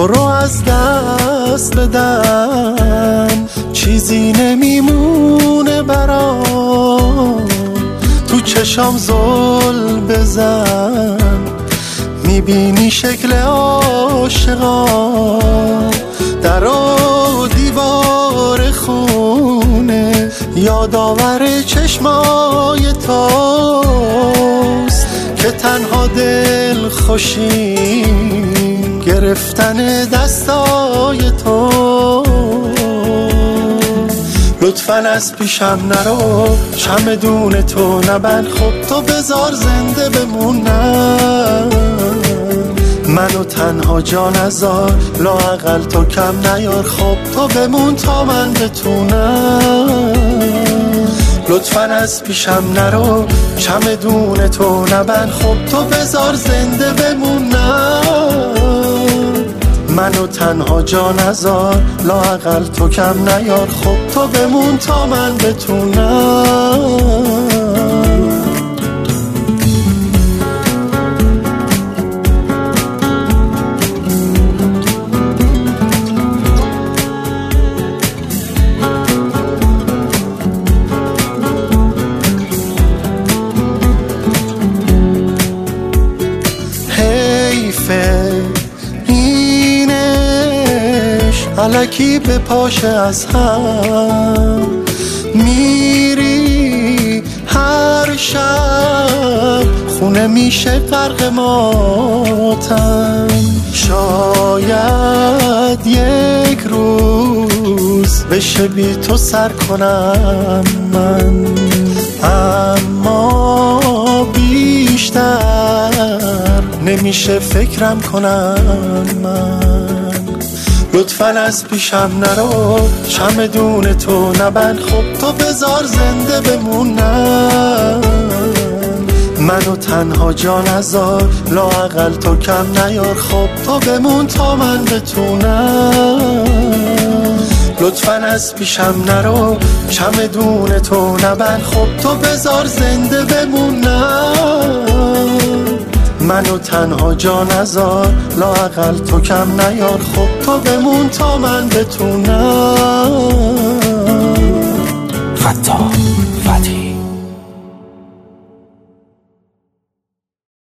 تو رو از دست بدم چیزی نمیمونه برام، تو چشام زل بزن میبینی شکل عاشقا، در و دیوار خونه یادآور چشمای توست که تنها دل خوشی گرفتن دستای تو. لطفاً از پیشم نرو، چمدون تو نبند، خب تو بذار زنده بمونم، منو تنها جا نذار، لااقل تو کم نیار، خب تو بمون تا من بتونم. لطفاً از پیشم نرو، چمدون تو نبند، خب تو بذار زنده بمونم، منو تنها جا نذار، لااقل تو کم نیار، خب تو بمون تا من بتونم. الکی به پاشه از هم میری، هر شب خونه میشه غرق ماتم، شاید یک روز بشه بی تو سر کنم من، اما بیشتر نمیشه فکرم کنم من. لطفاً از پیشم نرو، چمدون تو نبند، خب تو بذار زنده بمونم، منو تنها جا نذار، لااقل تو کم نیار، خب تو بمون تا من بتونم. لطفاً از پیشم نرو، چمدون تو نبند، خب تو بذار زنده بمونم، منو تنها جا نذار، لااقل تو کم نیار، خب تو بمون تا من بتونم. فتاح فتحی